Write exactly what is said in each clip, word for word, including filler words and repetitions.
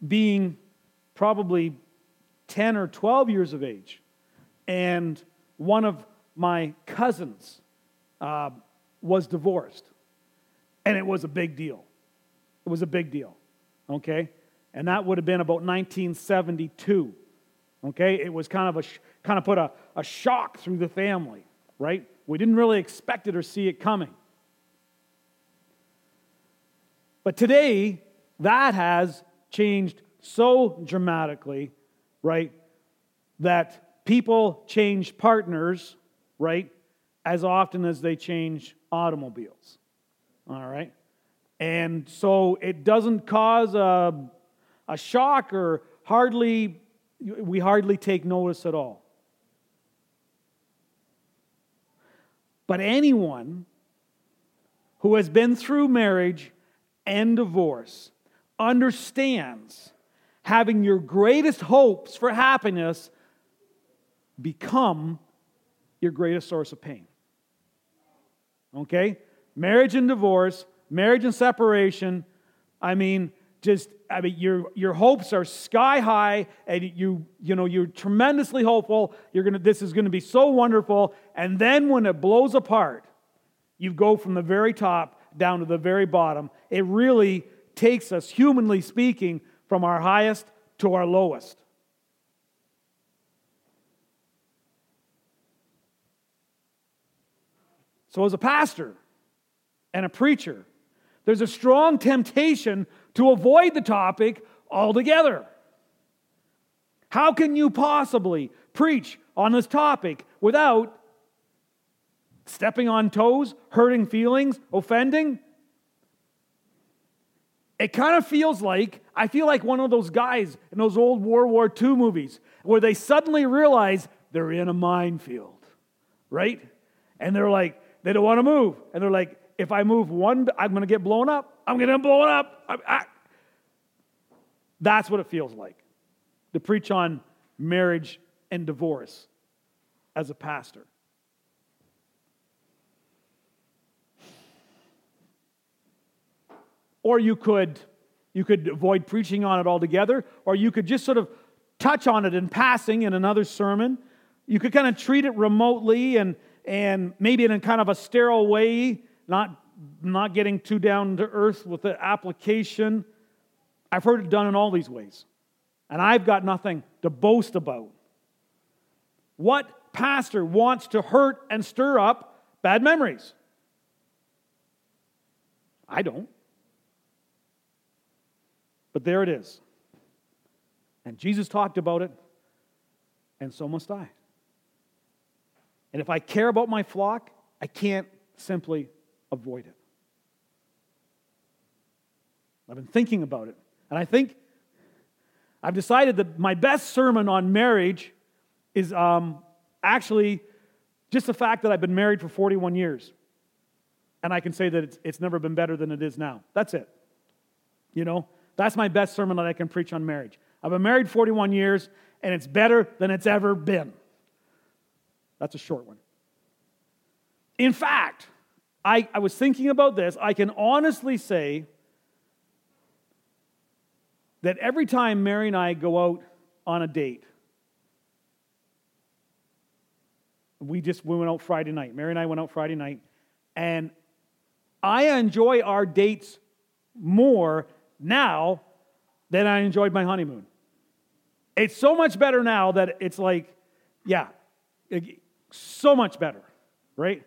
being probably ten or twelve years of age, and one of my cousins uh, was divorced, and it was a big deal. It was a big deal, okay? And that would have been about nineteen seventy-two, okay? It was kind of a kind of put a, a shock through the family, right? We didn't really expect it or see it coming. But today, that has changed so dramatically, right, that people change partners, right, as often as they change automobiles, all right? And so it doesn't cause a, a shock or hardly, we hardly take notice at all. But anyone who has been through marriage and divorce understands having your greatest hopes for happiness become your greatest source of pain. Okay? Marriage and divorce, marriage and separation, I mean, just, I mean, your your hopes are sky high, and you you know you're tremendously hopeful. You're gonna this is gonna be so wonderful, and then when it blows apart, you go from the very top down to the very bottom. It really takes us, humanly speaking, from our highest to our lowest. So, as a pastor and a preacher, there's a strong temptation to avoid the topic altogether. How can you possibly preach on this topic without stepping on toes, hurting feelings, offending? It kind of feels like, I feel like one of those guys in those old World War Two movies where they suddenly realize they're in a minefield, right? And they're like, they don't want to move. And they're like, if I move one, I'm going to get blown up. I'm going to blow it up. I, I. That's what it feels like to preach on marriage and divorce as a pastor. Or you could, you could avoid preaching on it altogether, or you could just sort of touch on it in passing in another sermon. You could kind of treat it remotely and, and maybe in a kind of a sterile way, not, not getting too down to earth with the application. I've heard it done in all these ways, and I've got nothing to boast about. What pastor wants to hurt and stir up bad memories? I don't. But there it is. And Jesus talked about it, and so must I. And if I care about my flock, I can't simply avoid it. I've been thinking about it, and I think I've decided that my best sermon on marriage is um, actually just the fact that I've been married for forty-one years. And I can say that it's, it's never been better than it is now. That's it. You know? That's my best sermon that I can preach on marriage. I've been married forty-one years, and it's better than it's ever been. That's a short one. In fact, I, I was thinking about this. I can honestly say that every time Mary and I go out on a date, we just we went out Friday night. Mary and I went out Friday night, and I enjoy our dates more now than I enjoyed my honeymoon. It's so much better now that it's like, yeah, so much better, right?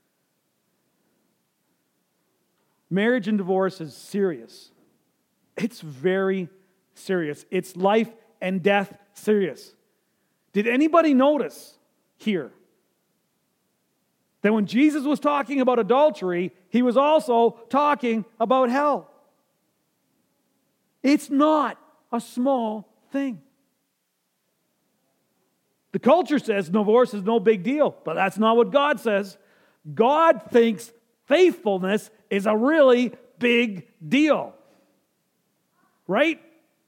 Marriage and divorce is serious. It's very serious. It's life and death serious. Did anybody notice here that when Jesus was talking about adultery, he was also talking about hell? It's not a small thing. The culture says divorce is no big deal, but that's not what God says. God thinks faithfulness is a really big deal. Right?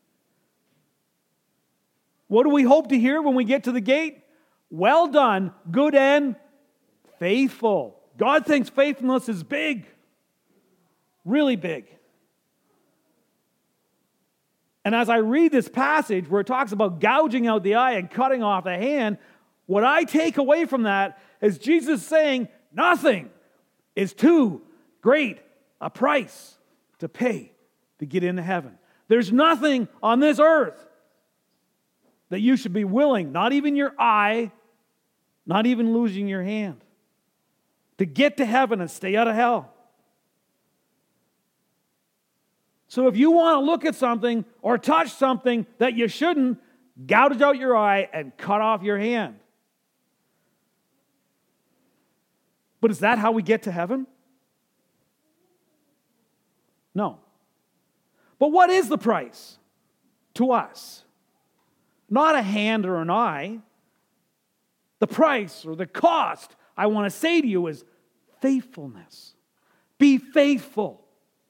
What do we hope to hear when we get to the gate? Well done, good and faithful. God thinks faithfulness is big. Really big. And as I read this passage where it talks about gouging out the eye and cutting off the hand, what I take away from that is Jesus saying nothing is too great a price to pay to get into heaven. There's nothing on this earth that you should be willing, not even your eye, not even losing your hand, to get to heaven and stay out of hell. So if you want to look at something or touch something that you shouldn't, gouge out your eye and cut off your hand. But is that how we get to heaven? No. But what is the price to us? Not a hand or an eye. The price or the cost, I want to say to you, is faithfulness. Be faithful.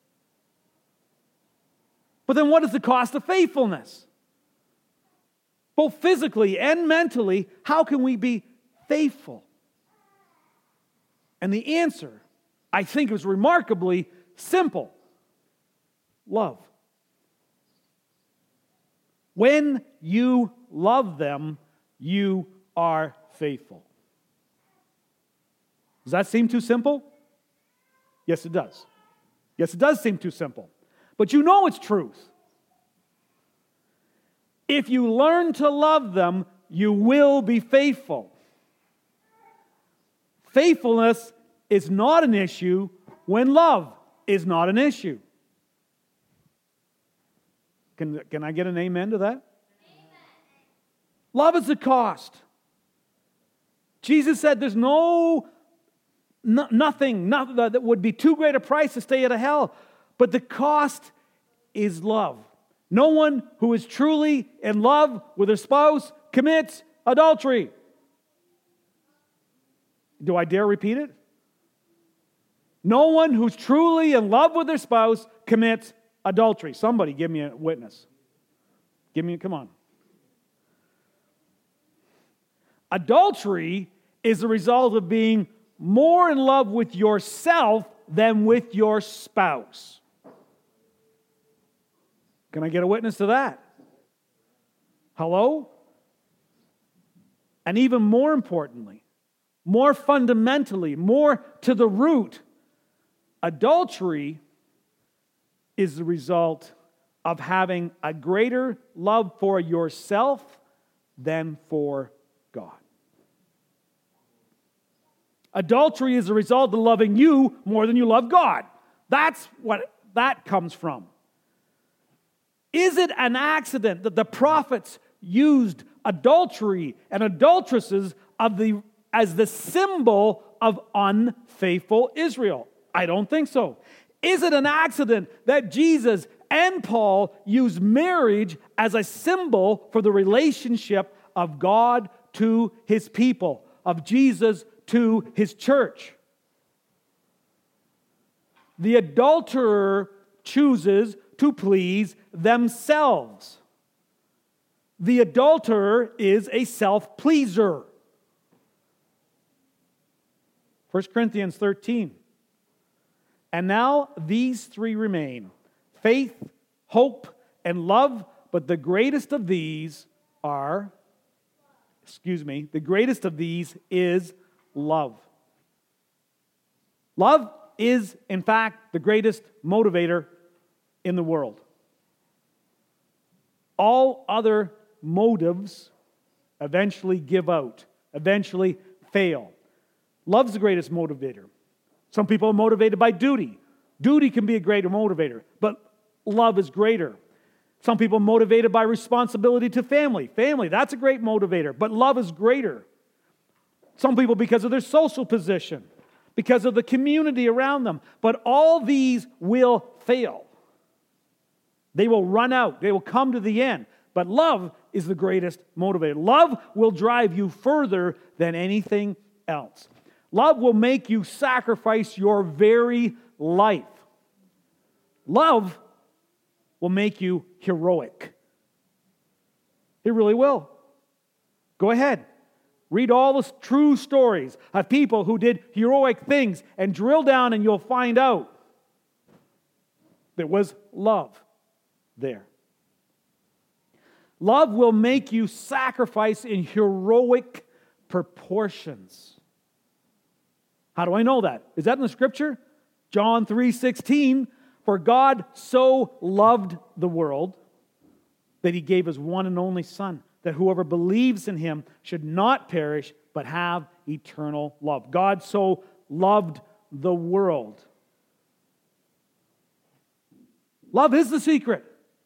But then what is the cost of faithfulness? Both physically and mentally, how can we be faithful? And the answer, I think, is remarkably simple. Love. When you love them, you are faithful. Does that seem too simple? Yes, it does. Yes, it does seem too simple. But you know it's truth. If you learn to love them, you will be faithful. Faithfulness is not an issue when love is not an issue. Can, can I get an amen to that? Amen. Love is the cost. Jesus said there's no, no nothing, nothing that would be too great a price to stay out of hell. But the cost is love. No one who is truly in love with their spouse commits adultery. Do I dare repeat it? No one who's truly in love with their spouse commits adultery. Somebody give me a witness. Give me, come on. Adultery is the result of being more in love with yourself than with your spouse. Can I get a witness to that? Hello? And even more importantly, more fundamentally, more to the root, adultery is the result of having a greater love for yourself than for God. Adultery is the result of loving you more than you love God. That's what that comes from. Is it an accident that the prophets used adultery and adulteresses of the, as the symbol of unfaithful Israel? I don't think so. Is it an accident that Jesus and Paul used marriage as a symbol for the relationship of God to His people, of Jesus to His church? The adulterer chooses to please themselves. The adulterer is a self-pleaser. First Corinthians thirteen. And now these three remain: faith, hope, and love. But the greatest of these are, excuse me, the greatest of these is love. Love is, in fact, the greatest motivator in the world. All other motives eventually give out, eventually fail. Love's the greatest motivator. Some people are motivated by duty. Duty can be a greater motivator, but love is greater. Some people are motivated by responsibility to family. Family, that's a great motivator, but love is greater. Some people because of their social position, because of the community around them. But all these will fail. They will run out. They will come to the end. But love is the greatest motivator. Love will drive you further than anything else. Love will make you sacrifice your very life. Love will make you heroic. It really will. Go ahead. Read all the true stories of people who did heroic things and drill down and you'll find out there was love there. Love will make you sacrifice in heroic proportions. How do I know that? Is that in the scripture? John three sixteen, for God so loved the world that he gave his one and only Son, that whoever believes in him should not perish, but have eternal love. God so loved the world. Love is the secret.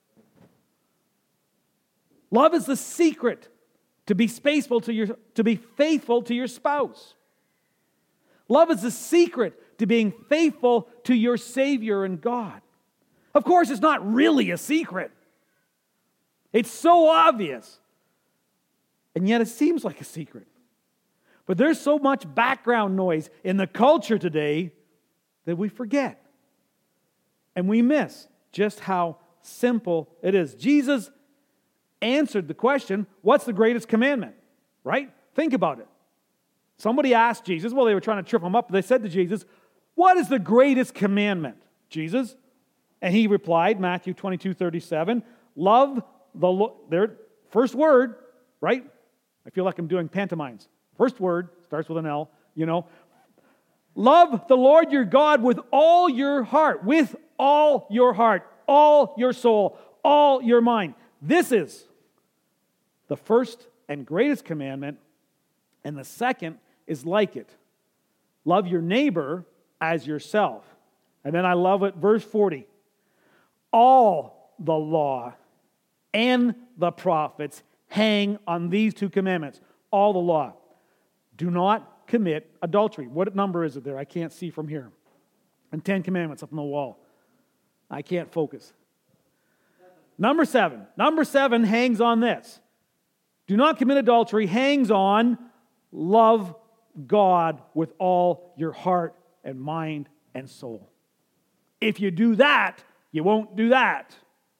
Love is the secret to be faithful to your, to be faithful to your spouse. Love is the secret to being faithful to your Savior and God. Of course, it's not really a secret. It's so obvious. And yet it seems like a secret. But there's so much background noise in the culture today that we forget. And we miss just how simple it is. Jesus answered the question, what's the greatest commandment? Right? Think about it. Somebody asked Jesus, well, they were trying to trip him up. They said to Jesus, what is the greatest commandment, Jesus? And he replied, Matthew twenty-two thirty-seven, love the Lord. Their first word, right? I feel like I'm doing pantomimes. First word starts with an L, you know. Love the Lord your God with all your heart, with all your heart, all your soul, all your mind. This is the first and greatest commandment, and the second is like it. Love your neighbor as yourself. And then I love it, verse forty. All the law and the prophets hang on these two commandments. All the law. Do not commit adultery. What number is it there? I can't see from here. And Ten Commandments up on the wall. I can't focus. Number seven. Number seven hangs on this. Do not commit adultery hangs on love God with all your heart and mind and soul. If you do that, you won't do that.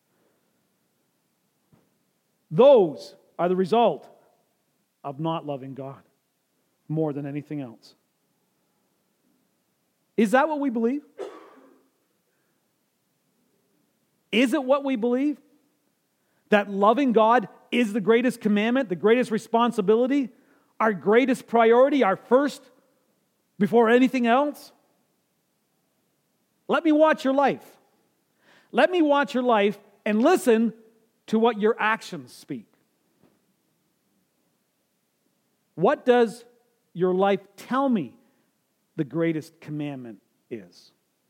Those are the result of not loving God more than anything else. Is that what we believe? Is it what we believe? That loving God is the greatest commandment, the greatest responsibility, our greatest priority, our first before anything else? Let me watch your life. Let me watch your life and listen to what your actions speak. What does your life tell me the greatest commandment is?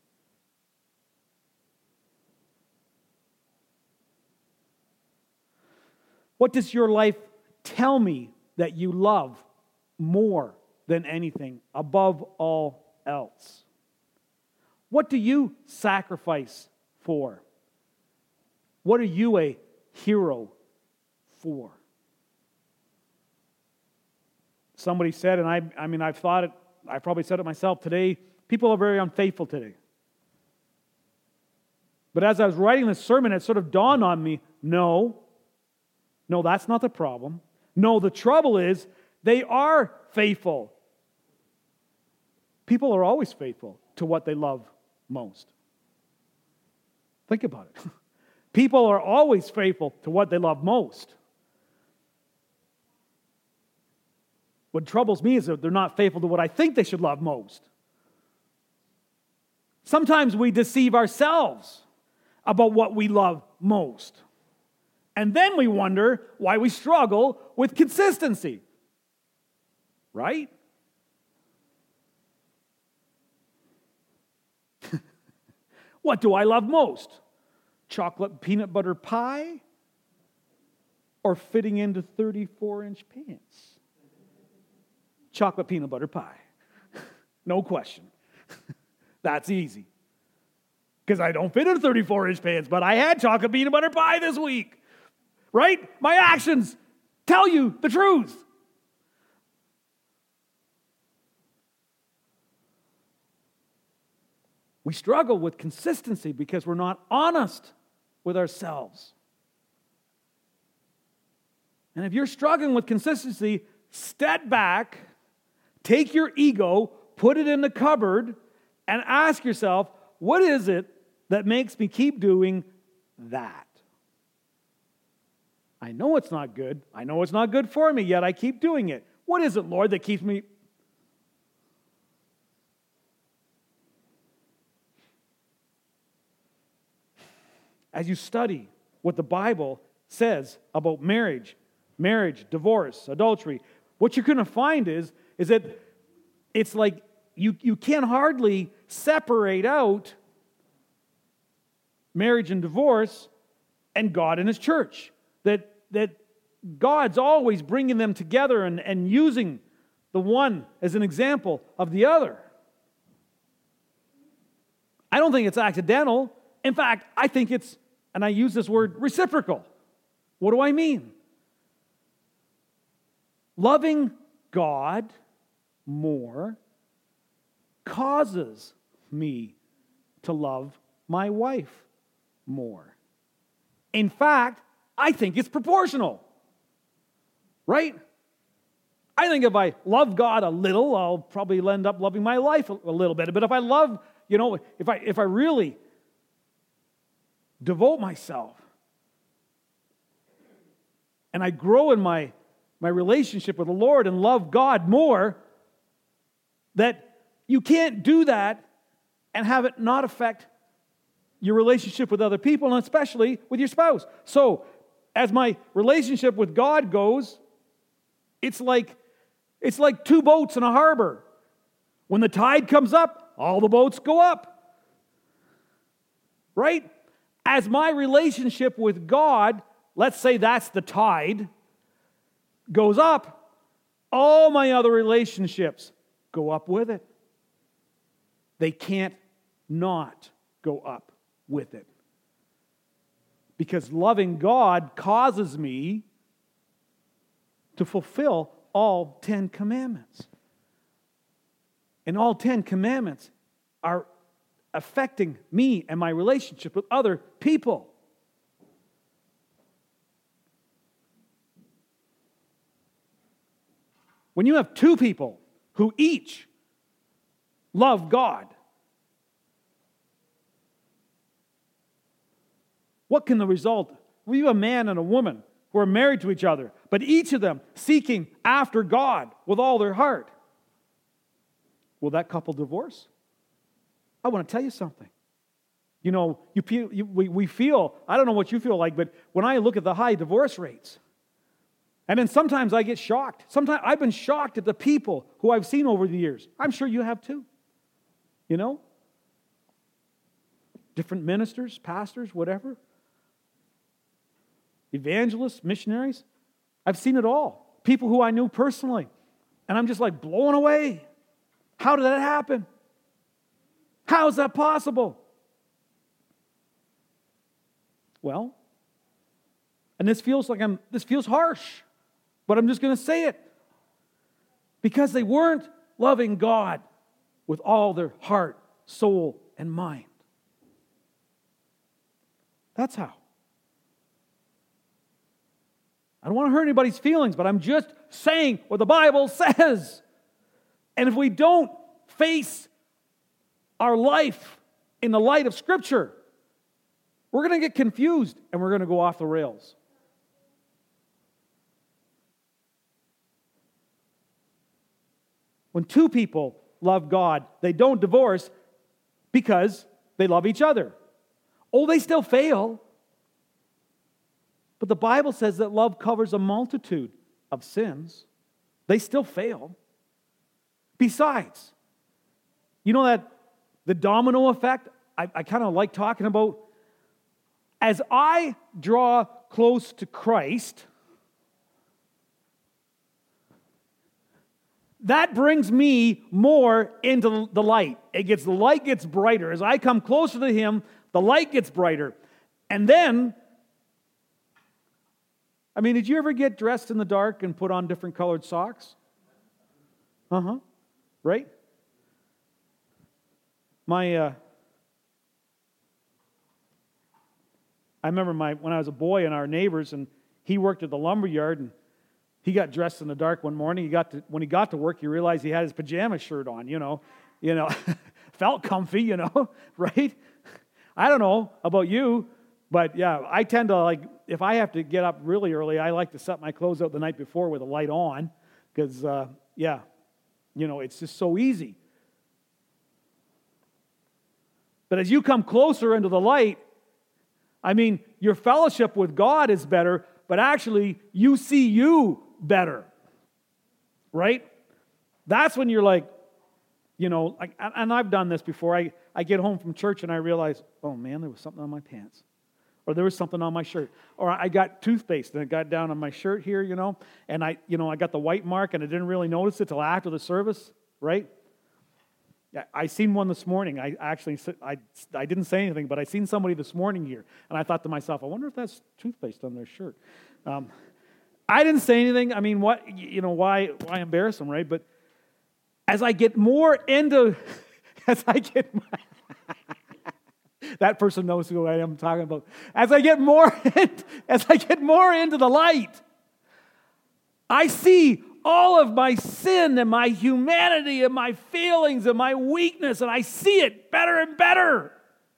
What does your life tell me that you love more than anything, above all else? What do you sacrifice for? What are you a hero for? Somebody said, and I, I mean, I've thought it, I probably said it myself today, people are very unfaithful today. But as I was writing this sermon, it sort of dawned on me, no, no, that's not the problem. No, the trouble is they are faithful. People are always faithful to what they love most. Think about it. People are always faithful to what they love most. What troubles me is that they're not faithful to what I think they should love most. Sometimes we deceive ourselves about what we love most. And then we wonder why we struggle with consistency. Right? What do I love most? Chocolate peanut butter pie? Or fitting into thirty-four inch pants? Chocolate peanut butter pie. No question. That's easy. Because I don't fit in thirty-four inch pants, but I had chocolate peanut butter pie this week. Right? My actions tell you the truth. We struggle with consistency because we're not honest with ourselves. And if you're struggling with consistency, step back, take your ego, put it in the cupboard, and ask yourself, what is it that makes me keep doing that? I know it's not good. I know it's not good for me, yet I keep doing it. What is it, Lord, that keeps me? As you study what the Bible says about marriage, marriage, divorce, adultery, what you're going to find is, is that it's like you, you can hardly separate out marriage and divorce and God and His church. That, that God's always bringing them together and, and using the one as an example of the other. I don't think it's accidental. In fact, I think it's, and I use this word, reciprocal. What do I mean? Loving God more causes me to love my wife more. In fact, I think it's proportional. Right? I think if I love God a little, I'll probably end up loving my life a little bit. But if I love, you know, if I if I really devote myself and I grow in my, my relationship with the Lord and love God more, that you can't do that and have it not affect your relationship with other people, and especially with your spouse. So, as my relationship with God goes, it's like it's like two boats in a harbor. When the tide comes up, all the boats go up. Right? As my relationship with God, let's say that's the tide, goes up, all my other relationships go up with it. They can't not go up with it. Because loving God causes me to fulfill all Ten Commandments. And all Ten Commandments are affecting me and my relationship with other people. When you have two people who each love God, what can the result? Well, you have a man and a woman who are married to each other, but each of them seeking after God with all their heart. Will that couple divorce? I want to tell you something. You know, you feel, you, we, we feel, I don't know what you feel like, but when I look at the high divorce rates, and then sometimes I get shocked. Sometimes I've been shocked at the people who I've seen over the years. I'm sure you have too. You know? Different ministers, pastors, whatever. Evangelists, missionaries. I've seen it all. People who I knew personally. And I'm just like blown away. How did that happen? How is that possible? Well, and this feels like I'm, this feels harsh, but I'm just going to say it. Because they weren't loving God with all their heart, soul, and mind. That's how. I don't want to hurt anybody's feelings, but I'm just saying what the Bible says. And if we don't face our life in the light of Scripture, we're going to get confused and we're going to go off the rails. When two people love God, they don't divorce because they love each other. Oh, they still fail. But the Bible says that love covers a multitude of sins. They still fail. Besides, you know that the domino effect I, I kind of like talking about? As I draw close to Christ, that brings me more into the light. It gets the light gets brighter. As I come closer to Him, the light gets brighter. And then, I mean, did you ever get dressed in the dark and put on different colored socks? Uh-huh. Right? My, uh, I remember my when I was a boy and our neighbors, and he worked at the lumber yard, and he got dressed in the dark one morning. He got to, when he got to work, he realized he had his pajama shirt on, you know. You know, felt comfy, you know, right? I don't know about you, But yeah, I tend to like, if I have to get up really early, I like to set my clothes out the night before with a light on because, uh, yeah, you know, it's just so easy. But as you come closer into the light, I mean, your fellowship with God is better, but actually you see you better, right? That's when you're like, you know, like, and I've done this before. I, I get home from church and I realize, oh man, there was something on my pants. Or there was something on my shirt. Or I got toothpaste and it got down on my shirt here, you know. And I, you know, I got the white mark and I didn't really notice it till after the service, right? I seen one this morning. I actually, I, I didn't say anything, but I seen somebody this morning here. And I thought to myself, I wonder if that's toothpaste on their shirt. Um, I didn't say anything. I mean, what, you know, why, why embarrass them, right? But as I get more into, as I get, that person knows who I am talking about. As I get more, as I get more into the light, I see all of my sin and my humanity and my feelings and my weakness, and I see it better and better.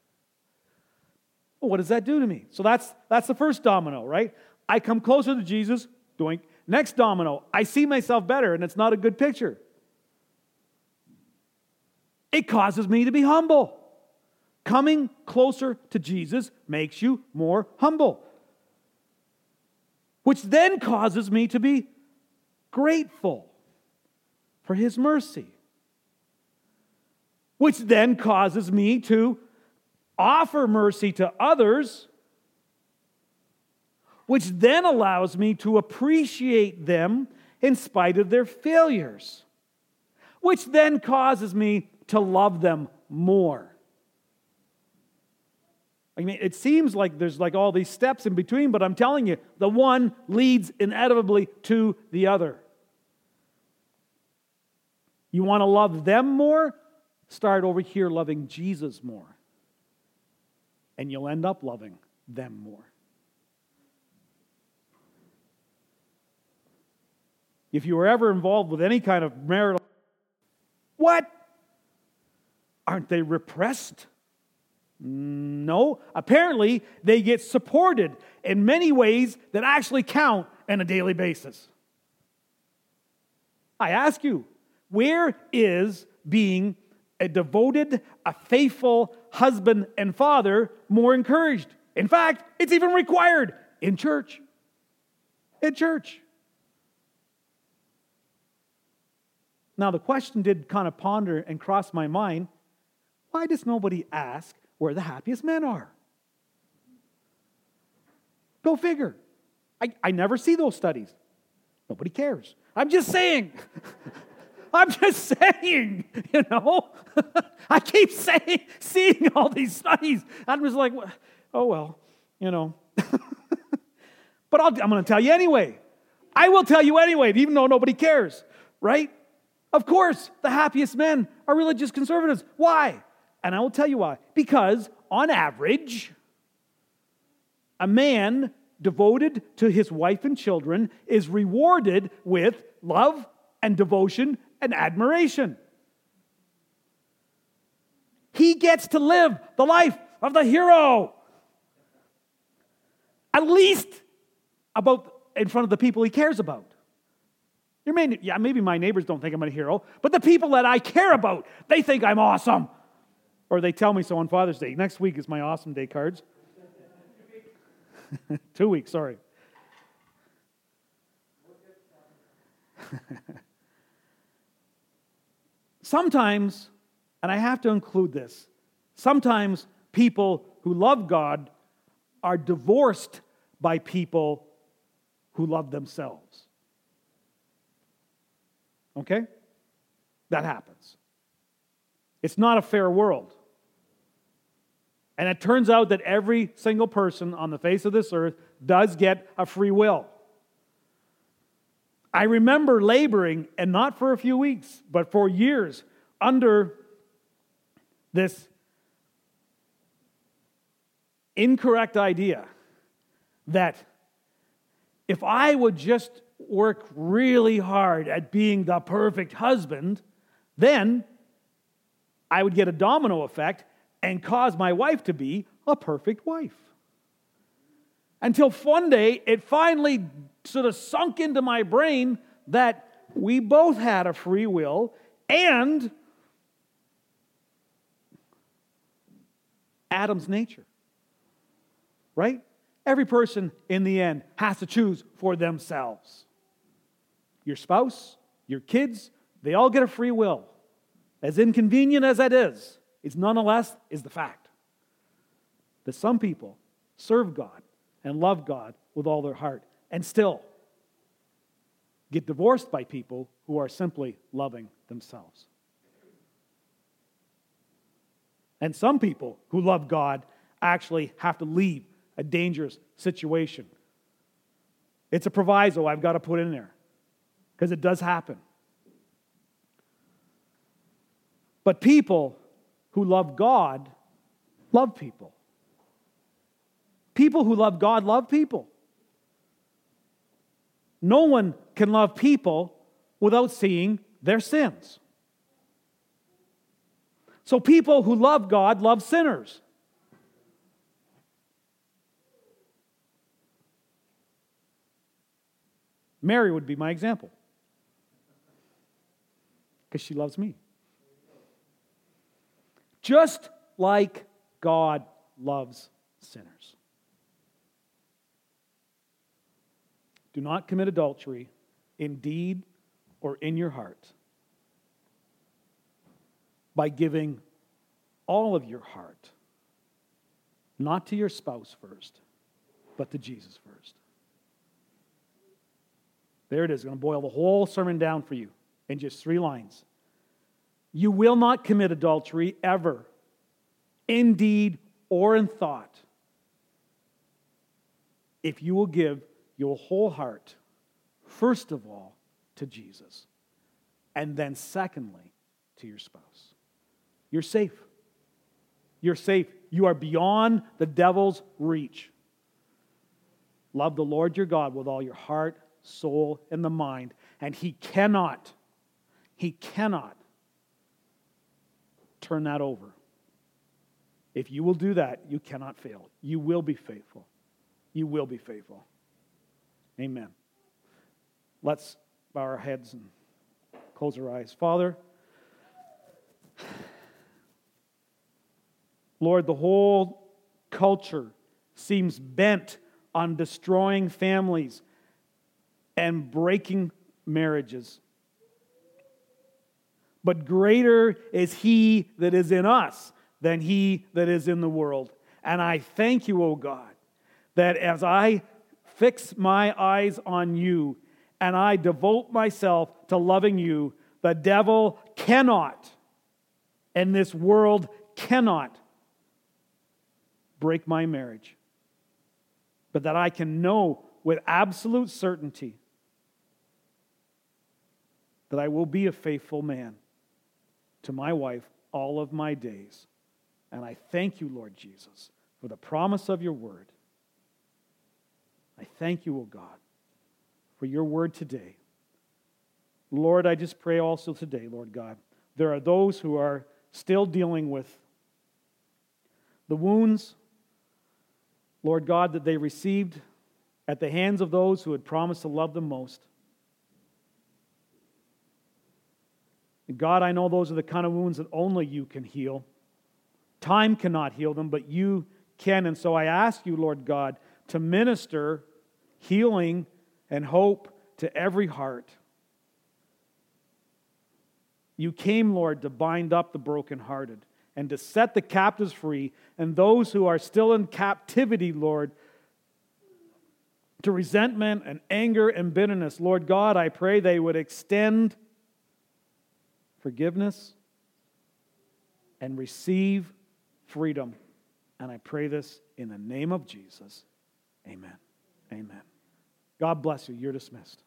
Well, what does that do to me? So that's that's the first domino, right? I come closer to Jesus, doink. Next domino, I see myself better, and it's not a good picture. It causes me to be humble. Coming closer to Jesus makes you more humble, which then causes me to be grateful for His mercy, which then causes me to offer mercy to others, which then allows me to appreciate them in spite of their failures, which then causes me to love them more. I mean, it seems like there's like all these steps in between, but I'm telling you, the one leads inevitably to the other. You want to love them more? Start over here loving Jesus more. And you'll end up loving them more. If you were ever involved with any kind of marital, what? Aren't they repressed? No. Apparently, they get supported in many ways that actually count on a daily basis. I ask you, where is being a devoted, a faithful husband and father more encouraged? In fact, it's even required in church. In church. Now, the question did kind of ponder and cross my mind. Why does nobody ask where the happiest men are? Go figure. I, I never see those studies. Nobody cares. I'm just saying. I'm just saying, you know. I keep saying, seeing all these studies. I'm just like, oh, well, you know. But I'll, I'm going to tell you anyway. I will tell you anyway, even though nobody cares, right? Of course, the happiest men are religious conservatives. Why? And I will tell you why. Because, on average, a man devoted to his wife and children is rewarded with love and devotion and admiration. He gets to live the life of the hero. At least about in front of the people he cares about. You may, yeah, maybe my neighbors don't think I'm a hero, but the people that I care about, they think I'm awesome. Or they tell me so on Father's Day. Next week is my Awesome Day cards. Two weeks, sorry. Sometimes, and I have to include this, sometimes people who love God are divorced by people who love themselves. Okay? That happens. It's not a fair world. And it turns out that every single person on the face of this earth does get a free will. I remember laboring, and not for a few weeks, but for years, under this incorrect idea that if I would just work really hard at being the perfect husband, then I would get a domino effect and cause my wife to be a perfect wife. Until one day, it finally sort of sunk into my brain that we both had a free will and Adam's nature. Right? Every person in the end has to choose for themselves. Your spouse, your kids, they all get a free will. As inconvenient as that is, it's nonetheless is the fact that some people serve God and love God with all their heart and still get divorced by people who are simply loving themselves. And some people who love God actually have to leave a dangerous situation. It's a proviso I've got to put in there because it does happen. But people who love God love people. People who love God love people. No one can love people without seeing their sins. So people who love God love sinners. Mary would be my example because she loves me. Just like God loves sinners. Do not commit adultery in deed or in your heart by giving all of your heart, not to your spouse first, but to Jesus first. There it is. I'm going to boil the whole sermon down for you in just three lines. You will not commit adultery ever, in deed or in thought, if you will give your whole heart, first of all, to Jesus, and then secondly, to your spouse. You're safe. You're safe. You are beyond the devil's reach. Love the Lord your God with all your heart, soul, and the mind, and He cannot, He cannot turn that over. If you will do that, you cannot fail. You will be faithful. You will be faithful. Amen. Let's bow our heads and close our eyes. Father, Lord, the whole culture seems bent on destroying families and breaking marriages. But greater is He that is in us than he that is in the world. And I thank you, O God, that as I fix my eyes on you and I devote myself to loving you, the devil cannot, and this world cannot break my marriage. But that I can know with absolute certainty that I will be a faithful man to my wife all of my days. And I thank you, Lord Jesus, for the promise of your word. I thank you, O God, for your word today. Lord, I just pray also today, Lord God, there are those who are still dealing with the wounds, Lord God, that they received at the hands of those who had promised to love them most. And God, I know those are the kind of wounds that only you can heal. Time cannot heal them, but you can. And so I ask you, Lord God, to minister healing and hope to every heart. You came, Lord, to bind up the brokenhearted and to set the captives free, and those who are still in captivity, Lord, to resentment and anger and bitterness. Lord God, I pray they would extend forgiveness and receive freedom. And I pray this in the name of Jesus. Amen. Amen. God bless you. You're dismissed.